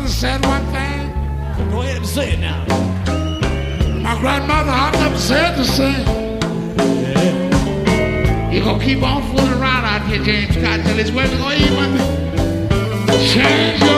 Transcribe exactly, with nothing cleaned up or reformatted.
grandmother said one thing. Go ahead and say it now. My grandmother, I never said the same. Yeah. You're gonna keep on fooling around out here, James Scott, till it's where we're gonna even change your